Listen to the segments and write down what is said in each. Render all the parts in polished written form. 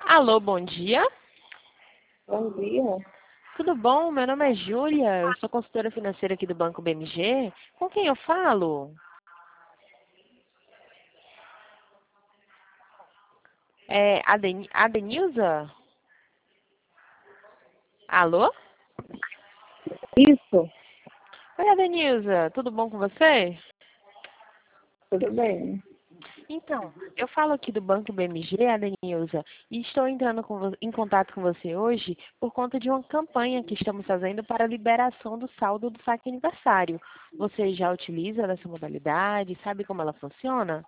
Alô, bom dia. Bom dia. Tudo bom? Meu nome é Júlia, eu sou consultora financeira aqui do Banco BMG. Com quem eu falo? É a Denilza? Alô? Isso, Oi, Adenilza, tudo bom com você? tudo bem. Então, eu falo aqui do Banco BMG, Adenilza, e estou entrando em contato com você hoje por conta de uma campanha que estamos fazendo para a liberação do saldo do saque aniversário. Você já utiliza dessa modalidade? Sabe como ela funciona?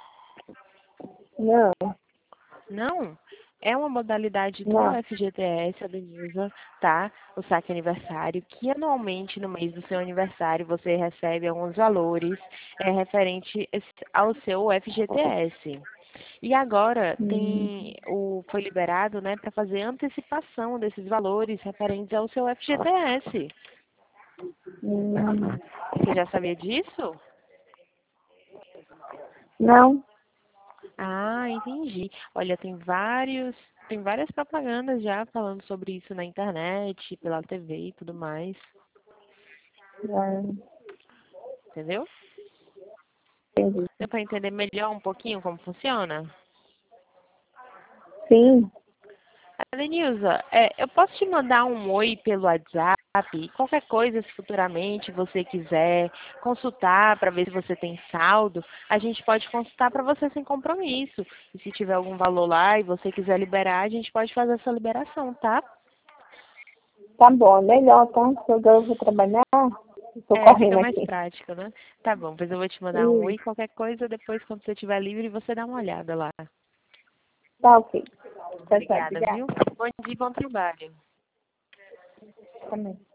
Não, Não, é uma modalidade do não. FGTS, a Denilza, tá? O saque aniversário, que anualmente, no mês do seu aniversário, você recebe alguns valores referente ao seu FGTS. E agora Hum, foi liberado, né, para fazer antecipação desses valores referentes ao seu FGTS. hum, Você já sabia disso? não. Ah, entendi. Olha, tem várias propagandas já falando sobre isso na internet, pela TV e tudo mais, Não, entendeu? entendi. Deu para entender melhor um pouquinho como funciona? Sim, Denilza, eu posso te mandar um oi pelo WhatsApp? Qualquer coisa, se futuramente você quiser consultar para ver se você tem saldo, a gente pode consultar para você sem compromisso. E se tiver algum valor lá e você quiser liberar, a gente pode fazer essa liberação, tá? tá bom. É melhor, tá? Porque agora eu vou trabalhar. Estou É, fica correndo mais aqui. prático, né? Tá bom, pois eu vou te mandar um oi, Isso, qualquer coisa, depois quando você estiver livre, você dá uma olhada lá. tá ok. Tchau, tchau. Obrigada, Obrigada. viu? Bom dia e bom trabalho. Também.